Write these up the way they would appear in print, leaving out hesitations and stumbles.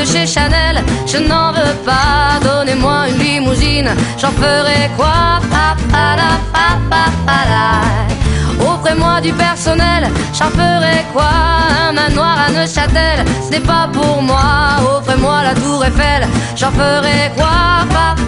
de chez Chanel, je n'en veux pas. Donnez-moi une limousine, j'en ferai quoi? Offrez-moi du personnel, j'en ferai quoi? Un manoir à Neuchâtel, ce n'est pas pour moi. Offrez-moi la tour Eiffel, j'en ferai quoi?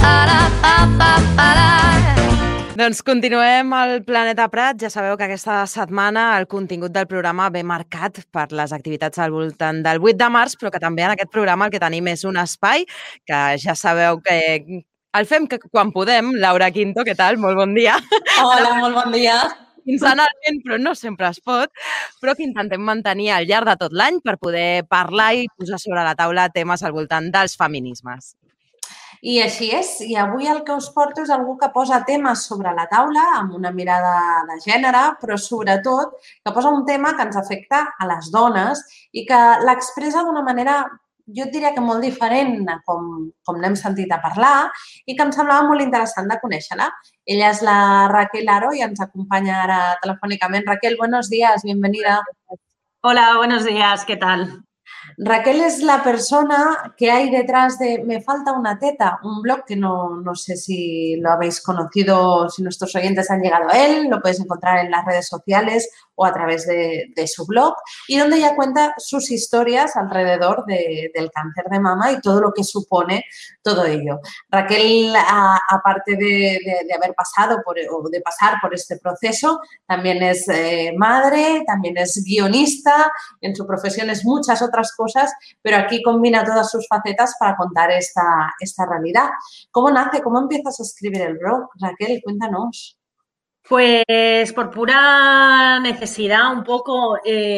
Doncs continuem al Planeta Prat. Ja sabeu que aquesta setmana el contingut del programa ve marcat per les activitats al voltant del 8 de març, però que també en aquest programa el que tenim és un espai que ja sabeu que el fem quan podem. Laura Quinto, què tal? Molt bon dia. Hola, molt bon dia. Quinzenalment, però no sempre es pot, però que intentem mantenir al llarg de tot l'any per poder parlar i posar sobre la taula temes al voltant dels feminismes. I així és. I avui el que us porto és algú que posa temes sobre la taula amb una mirada de gènere, però sobretot que posa un tema que ens afecta a les dones i que l'expressa d'una manera, jo et diria que molt diferent a com n'hem sentit a parlar i que em semblava molt interessant de conèixer-la. Ella és la Raquel Aro i ens acompanya ara telefònicament. Raquel, buenos días, bienvenida. Hola, buenos días, ¿qué tal? Raquel es la persona que hay detrás de Me falta una teta, un blog que no sé si lo habéis conocido, si nuestros oyentes han llegado a él, lo podéis encontrar en las redes sociales o a través de su blog, y donde ella cuenta sus historias alrededor del cáncer de mama y todo lo que supone todo ello. Raquel, aparte de haber pasado o de pasar por este proceso, también es madre, también es guionista, en su profesión es muchas otras cosas, pero aquí combina todas sus facetas para contar esta realidad. ¿Cómo nace? ¿Cómo empiezas a escribir el blog? Raquel, cuéntanos. Pues por pura necesidad un poco.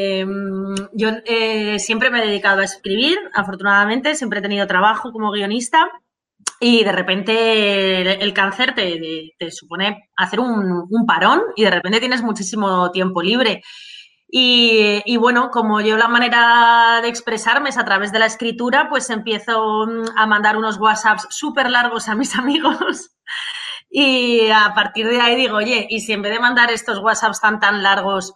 Yo siempre me he dedicado a escribir, afortunadamente, siempre he tenido trabajo como guionista y de repente el cáncer te supone hacer un parón y de repente tienes muchísimo tiempo libre. Y bueno, como yo la manera de expresarme es a través de la escritura, pues empiezo a mandar unos WhatsApps súper largos a mis amigos y a partir de ahí digo, oye, y si en vez de mandar estos WhatsApps tan largos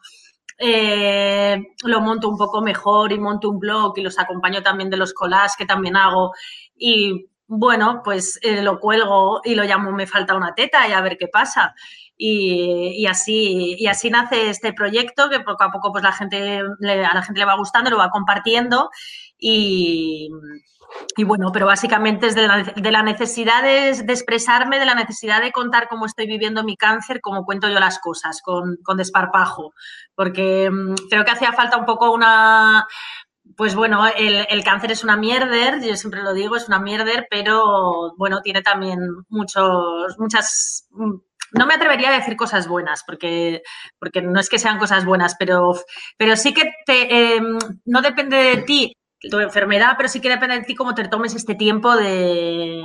lo monto un poco mejor y monto un blog y los acompaño también de los collages que también hago y bueno, pues lo cuelgo y lo llamo Me falta una teta y a ver qué pasa. Y así nace este proyecto que poco a poco pues a la gente le va gustando, lo va compartiendo y bueno, pero básicamente es de la necesidad de expresarme, de la necesidad de contar cómo estoy viviendo mi cáncer, cómo cuento yo las cosas, con desparpajo, porque creo que hacía falta un poco pues bueno, el cáncer es una mierder, yo siempre lo digo, es una mierder, pero bueno, tiene también muchas... No me atrevería a decir cosas buenas, porque no es que sean cosas buenas, pero sí que no depende de ti tu enfermedad, pero sí que depende de ti cómo te tomes este tiempo de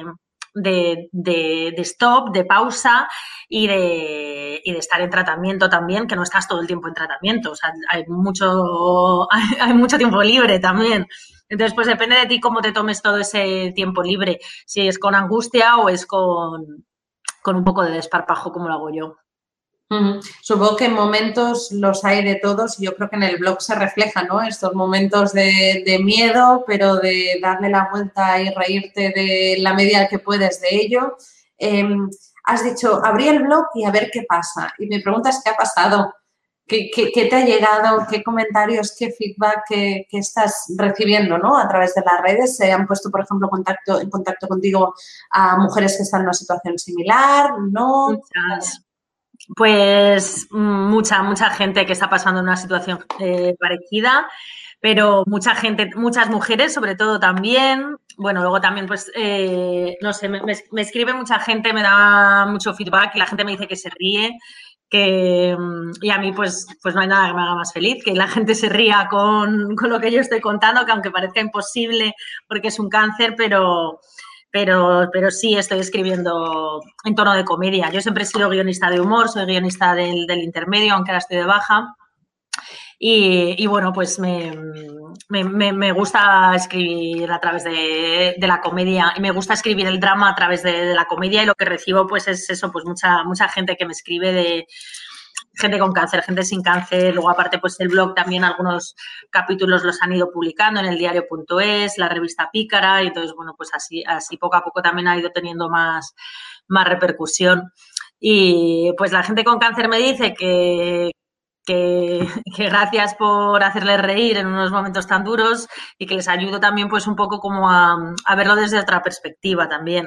stop, de pausa y de estar en tratamiento también, que no estás todo el tiempo en tratamiento, o sea, hay mucho tiempo libre también. Entonces, pues depende de ti cómo te tomes todo ese tiempo libre, si es con angustia o es con un poco de desparpajo como lo hago yo. Supongo que en momentos los hay de todos y yo creo que en el blog se refleja, ¿no? Estos momentos de miedo, pero de darle la vuelta y reírte de la medida que puedes de ello. Has dicho, abrí el blog y a ver qué pasa. Y me preguntas qué ha pasado, qué te ha llegado, qué comentarios, qué feedback que estás recibiendo, ¿no? A través de las redes. ¿Se han puesto, por ejemplo, en contacto contigo a mujeres que están en una situación similar? ¿No? Muchas. Pues mucha gente que está pasando en una situación parecida, pero muchas mujeres sobre todo también. Bueno, luego también pues, no sé, me escribe mucha gente, me da mucho feedback y la gente me dice que se ríe, y a mí pues no hay nada que me haga más feliz, que la gente se ría con lo que yo estoy contando, que aunque parezca imposible porque es un cáncer, pero sí estoy escribiendo en tono de comedia. Yo siempre he sido guionista de humor, soy guionista del intermedio, aunque ahora estoy de baja. Y bueno, pues me gusta escribir a través de la comedia y me gusta escribir el drama a través de la comedia y lo que recibo pues es eso, pues mucha gente que me escribe gente con cáncer, gente sin cáncer. Luego, aparte, pues el blog también algunos capítulos los han ido publicando en el diario.es, la revista Pícara, y entonces, bueno, pues así poco a poco también ha ido teniendo más repercusión. Y pues la gente con cáncer me dice que gracias por hacerles reír en unos momentos tan duros y que les ayudo también pues un poco como a verlo desde otra perspectiva también.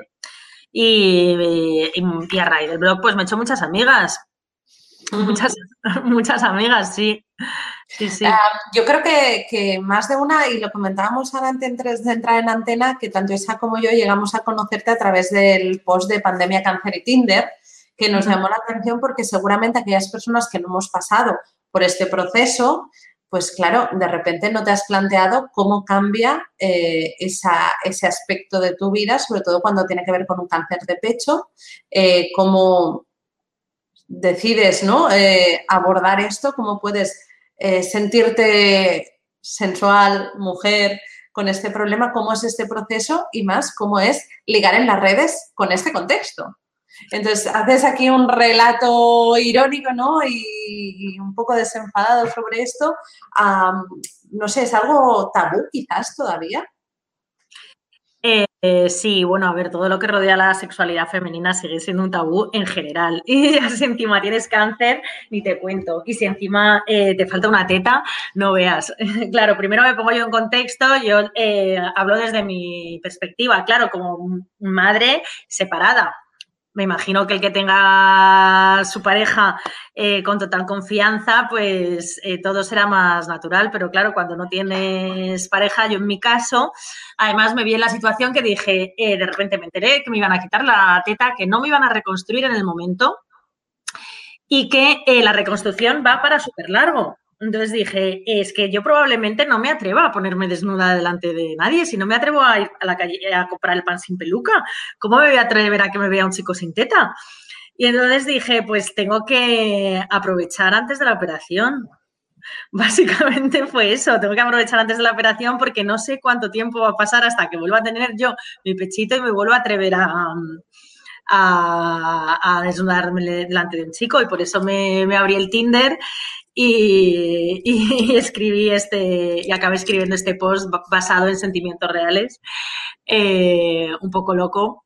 Y a raíz del blog pues me he hecho muchas amigas. Muchas amigas, sí. Sí. Yo creo que más de una, y lo comentábamos ahora antes de entrar en antena, que tanto Isa como yo llegamos a conocerte a través del post de Pandemia, Cáncer y Tinder, que nos llamó la atención porque seguramente aquellas personas que no hemos pasado por este proceso, pues claro, de repente no te has planteado cómo cambia ese aspecto de tu vida, sobre todo cuando tiene que ver con un cáncer de pecho, cómo decides, ¿no? Abordar esto, cómo puedes sentirte sensual, mujer, con este problema, cómo es este proceso y más cómo es ligar en las redes con este contexto. Entonces, haces aquí un relato irónico, ¿no? Y un poco desenfadado sobre esto. No sé, ¿es algo tabú quizás todavía? Sí, bueno, a ver, todo lo que rodea la sexualidad femenina sigue siendo un tabú en general. Y si encima tienes cáncer, ni te cuento. Y si encima te falta una teta, no veas. Claro, primero me pongo yo en contexto, yo hablo desde mi perspectiva, claro, como madre separada. Me imagino que el que tenga su pareja con total confianza, pues todo será más natural. Pero claro, cuando no tienes pareja, yo en mi caso, además me vi en la situación que dije, de repente me enteré que me iban a quitar la teta, que no me iban a reconstruir en el momento y que la reconstrucción va para súper largo. Entonces dije, es que yo probablemente no me atreva a ponerme desnuda delante de nadie. Si no me atrevo a ir a la calle a comprar el pan sin peluca, ¿cómo me voy a atrever a que me vea un chico sin teta? Y entonces dije, pues tengo que aprovechar antes de la operación. Básicamente fue eso, tengo que aprovechar antes de la operación porque no sé cuánto tiempo va a pasar hasta que vuelva a tener yo mi pechito y me vuelva a atrever a desnudarme delante de un chico, y por eso me abrí el Tinder y escribí y acabé escribiendo este post basado en sentimientos reales, un poco loco.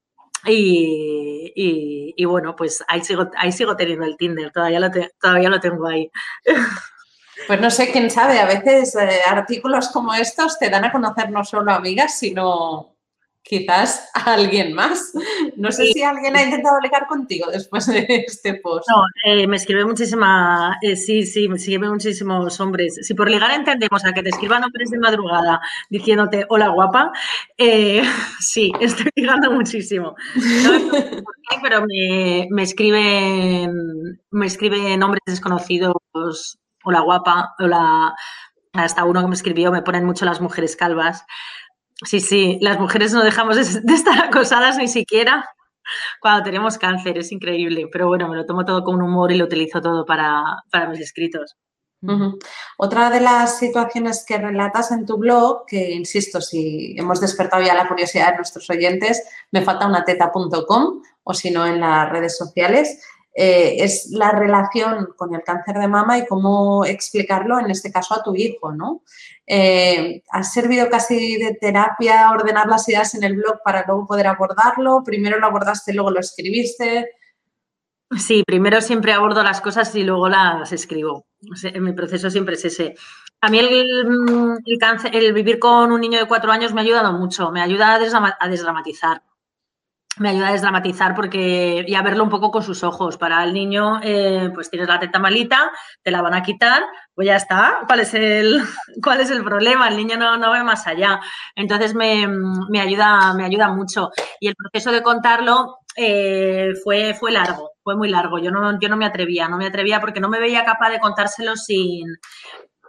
Y bueno, pues ahí sigo teniendo el Tinder, todavía lo tengo ahí. Pues no sé, quién sabe, a veces artículos como estos te dan a conocer no solo a amigas, sino quizás a alguien más. No sé si alguien ha intentado ligar contigo después de este post. No, me escribe muchísima, sí, me escriben muchísimos hombres. Si por ligar entendemos a que te escriban hombres de madrugada diciéndote hola guapa, sí, estoy ligando muchísimo. No sé por qué, pero me escriben hombres desconocidos, hola guapa, hola. Hasta uno que me escribió, me ponen mucho las mujeres calvas. Sí, las mujeres no dejamos de estar acosadas ni siquiera cuando tenemos cáncer, es increíble. Pero bueno, me lo tomo todo con humor y lo utilizo todo para mis escritos. Otra de las situaciones que relatas en tu blog, que insisto, si hemos despertado ya la curiosidad de nuestros oyentes, mefaltaunateta.com o si no en las redes sociales, es la relación con el cáncer de mama y cómo explicarlo, en este caso, a tu hijo, ¿no? ¿Has servido casi de terapia ordenar las ideas en el blog para luego poder abordarlo? ¿Primero lo abordaste y luego lo escribiste? Sí, primero siempre abordo las cosas y luego las escribo. O sea, mi proceso siempre es ese. A mí el cáncer, el vivir con un niño de 4 años me ha ayudado mucho, me ayuda a desdramatizar. Me ayuda a desdramatizar y a verlo un poco con sus ojos. Para el niño, pues tienes la teta malita, te la van a quitar, pues ya está. ¿Cuál es el problema? El niño no ve más allá. Entonces me ayuda mucho. Y el proceso de contarlo fue largo, fue muy largo. Yo no me atrevía porque no me veía capaz de contárselo sin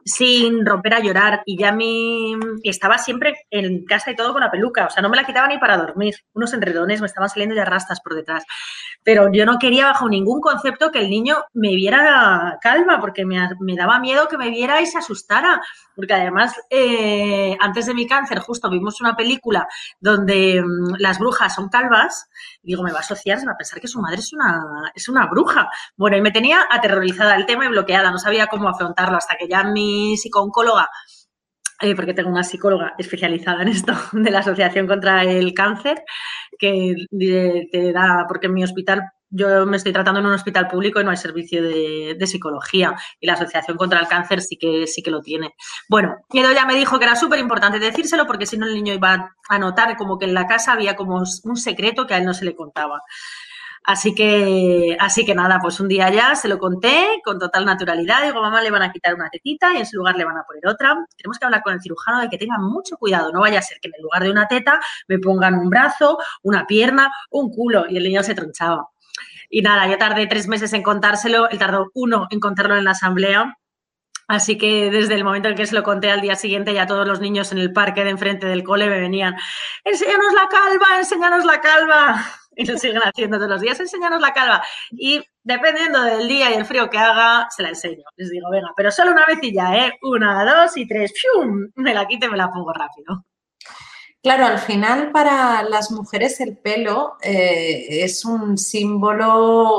sin romper a llorar. Y ya estaba siempre en casa y todo con la peluca. O sea, no me la quitaba ni para dormir. Unos enredones me estaban saliendo ya rastas por detrás. Pero yo no quería bajo ningún concepto que el niño me viera calva, porque me daba miedo que me viera y se asustara. Porque además, antes de mi cáncer, justo vimos una película donde las brujas son calvas. Y digo, me va a asociar, se va a pensar que su madre es una bruja. Bueno, y me tenía aterrorizada el tema y bloqueada. No sabía cómo afrontarlo hasta que ya mi psicooncóloga, porque tengo una psicóloga especializada en esto, de la Asociación contra el Cáncer, que te da, porque en mi hospital, yo me estoy tratando en un hospital público y no hay servicio de psicología, y la Asociación contra el Cáncer sí que lo tiene. Bueno, y ella me dijo que era súper importante decírselo, porque si no el niño iba a notar como que en la casa había como un secreto que a él no se le contaba. Así que nada, pues un día ya se lo conté con total naturalidad. Digo, mamá, le van a quitar una tetita y en su lugar le van a poner otra. Tenemos que hablar con el cirujano de que tenga mucho cuidado. No vaya a ser que en el lugar de una teta me pongan un brazo, una pierna, un culo. Y el niño se tronchaba. Y nada, yo tardé 3 meses en contárselo. Él tardó 1 en contarlo en la asamblea. Así que desde el momento en que se lo conté al día siguiente, ya todos los niños en el parque de enfrente del cole me venían, enséñanos la calva, enséñanos la calva. Y lo siguen haciendo todos los días, enséñanos la calva. Y dependiendo del día y el frío que haga, se la enseño. Les digo, venga, pero solo una vez y ya, ¿eh? 1, 2 y 3, ¡fium! Me la quito y me la pongo rápido. Claro, al final para las mujeres el pelo es un símbolo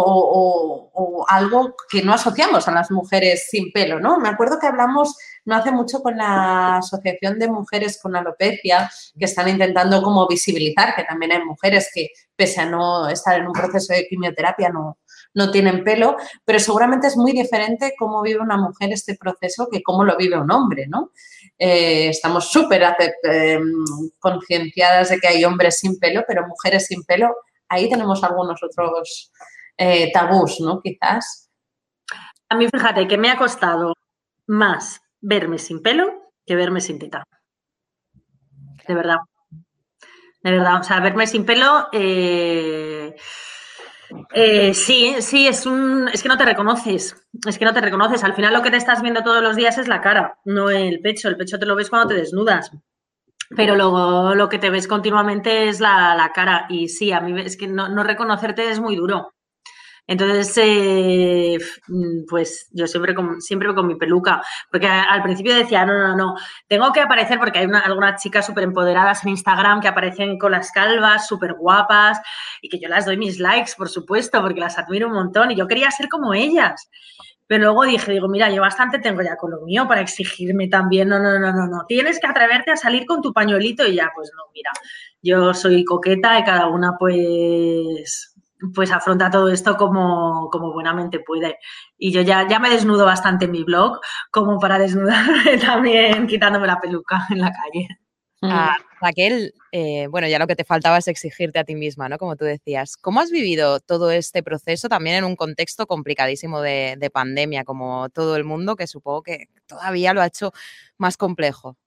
o algo que no asociamos a las mujeres sin pelo, ¿no? Me acuerdo que hablamos no hace mucho con la Asociación de Mujeres con Alopecia, que están intentando como visibilizar que también hay mujeres que, pese a no estar en un proceso de quimioterapia, no tienen pelo, pero seguramente es muy diferente cómo vive una mujer este proceso que cómo lo vive un hombre, ¿no? Estamos súper concienciadas de que hay hombres sin pelo, pero mujeres sin pelo, ahí tenemos algunos otros tabús, ¿no? Quizás. A mí, fíjate, que me ha costado más verme sin pelo que verme sin teta. De verdad. De verdad. O sea, verme sin pelo... sí, es que no te reconoces. Es que no te reconoces. Al final lo que te estás viendo todos los días es la cara, no el pecho. El pecho te lo ves cuando te desnudas. Pero lo que te ves continuamente es la cara. Y sí, a mí es que no reconocerte es muy duro. Entonces, pues yo siempre con mi peluca, porque al principio decía, no, tengo que aparecer, porque hay algunas chicas súper empoderadas en Instagram que aparecen con las calvas, súper guapas, y que yo las doy mis likes, por supuesto, porque las admiro un montón, y yo quería ser como ellas. Pero luego digo, mira, yo bastante tengo ya con lo mío para exigirme también, no, tienes que atreverte a salir con tu pañuelito y ya, pues no, mira, yo soy coqueta y cada una pues afronta todo esto como buenamente puede. Y yo ya me desnudo bastante en mi blog, como para desnudarme también quitándome la peluca en la calle. Raquel, bueno, ya lo que te faltaba es exigirte a ti misma, ¿no? Como tú decías. ¿Cómo has vivido todo este proceso también en un contexto complicadísimo de pandemia, como todo el mundo, que supongo que todavía lo ha hecho más complejo?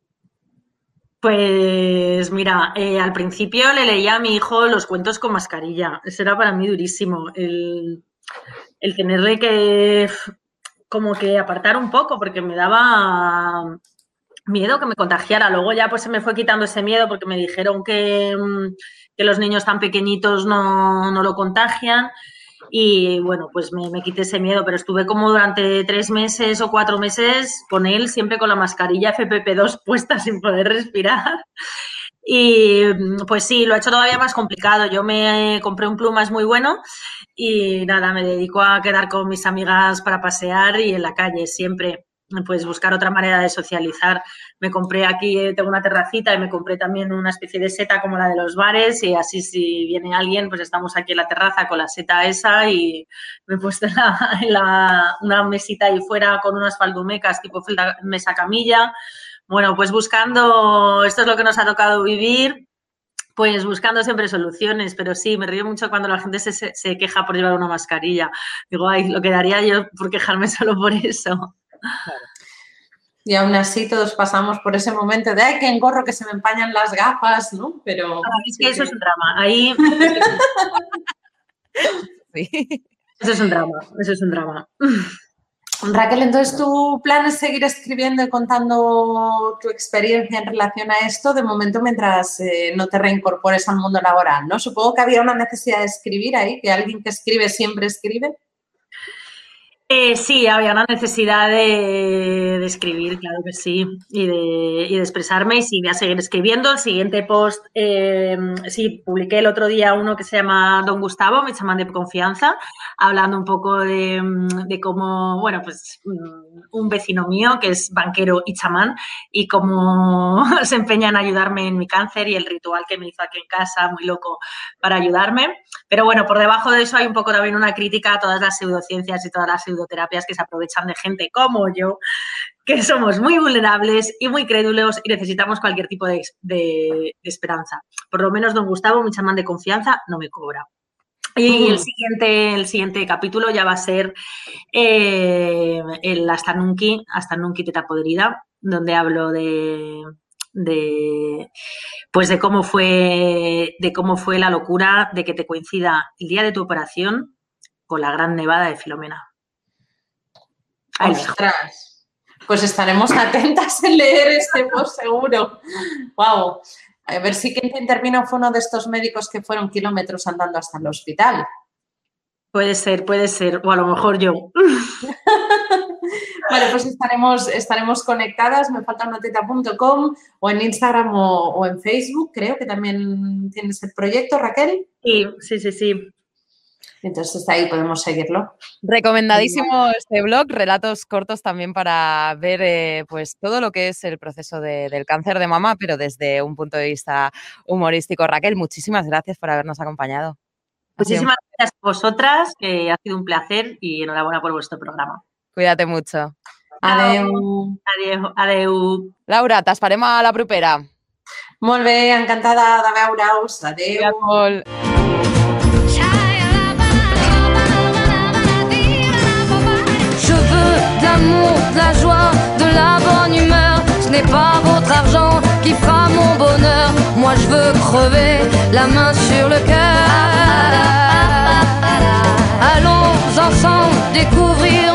Pues mira, al principio le leía a mi hijo los cuentos con mascarilla. Eso era para mí durísimo. El tenerle que como que apartar un poco porque me daba miedo que me contagiara. Luego ya pues se me fue quitando ese miedo porque me dijeron que los niños tan pequeñitos no lo contagian. Y bueno, pues me quité ese miedo, pero estuve como durante 3 meses o 4 meses con él, siempre con la mascarilla FFP2 puesta sin poder respirar. Y pues sí, lo ha hecho todavía más complicado. Yo me compré un plumas muy bueno y nada, me dedico a quedar con mis amigas para pasear y en la calle siempre. Pues buscar otra manera de socializar. Me compré aquí, tengo una terracita y me compré también una especie de seta como la de los bares y así si viene alguien, pues estamos aquí en la terraza con la seta esa y me he puesto una mesita ahí fuera con unas faldumecas tipo mesa camilla. Bueno, pues buscando, esto es lo que nos ha tocado vivir, pues buscando siempre soluciones, pero sí, me río mucho cuando la gente se queja por llevar una mascarilla. Digo, ay, lo que daría yo por quejarme solo por eso. Claro. Y aún así todos pasamos por ese momento de ¡ay, qué engorro, que se me empañan las gafas! ¿No? Pero es que eso es un drama. Ahí... Sí. Eso es un drama. Raquel, entonces tu plan es seguir escribiendo y contando tu experiencia en relación a esto de momento mientras no te reincorpores al mundo laboral, ¿no? Supongo que había una necesidad de escribir ahí, que alguien que escribe siempre escribe. Sí, había una necesidad de escribir, claro que sí, y de expresarme, y sí, voy a seguir escribiendo. El siguiente post, sí, publiqué el otro día uno que se llama Don Gustavo, mi chamán de confianza, hablando un poco de cómo, bueno, pues un vecino mío que es banquero y chamán, y cómo se empeña en ayudarme en mi cáncer y el ritual que me hizo aquí en casa, muy loco, para ayudarme. Pero bueno, por debajo de eso hay un poco también una crítica a todas las pseudociencias y todas las pseudoterapias que se aprovechan de gente como yo, que somos muy vulnerables y muy crédulos y necesitamos cualquier tipo de esperanza. Por lo menos Don Gustavo, mi chamán de confianza, no me cobra. Y el siguiente capítulo ya va a ser el Hasta Nunca Teta Podrida, donde hablo de cómo fue la locura de que te coincida el día de tu operación con la gran nevada de Filomena. ¡Ostras! Pues estaremos atentas en leer este post seguro. ¡Wow! A ver si quien intervino fue uno de estos médicos que fueron kilómetros andando hasta el hospital. Puede ser, o a lo mejor yo. Vale, pues estaremos conectadas, mefaltaunateta.com o en Instagram o en Facebook, creo que también tienes el proyecto, Raquel. Sí. Entonces ahí podemos seguirlo. Recomendadísimo este blog, relatos cortos también para ver pues todo lo que es el proceso del cáncer de mama, pero desde un punto de vista humorístico. Raquel, muchísimas gracias por habernos acompañado. Muchísimas gracias a vosotras, que ha sido un placer y enhorabuena por vuestro programa. Cuídate mucho. Adeu. Adeu. Laura, t'esperem a la propera. Molt bé, encantada de veure-us. Adeu. Je veux de l'amour, de la joie, de la bonne humeur. Ce n'est pas votre argent qui fera mon bonheur. Moi je veux crever la main sur le cœur. Allons ensemble découvrir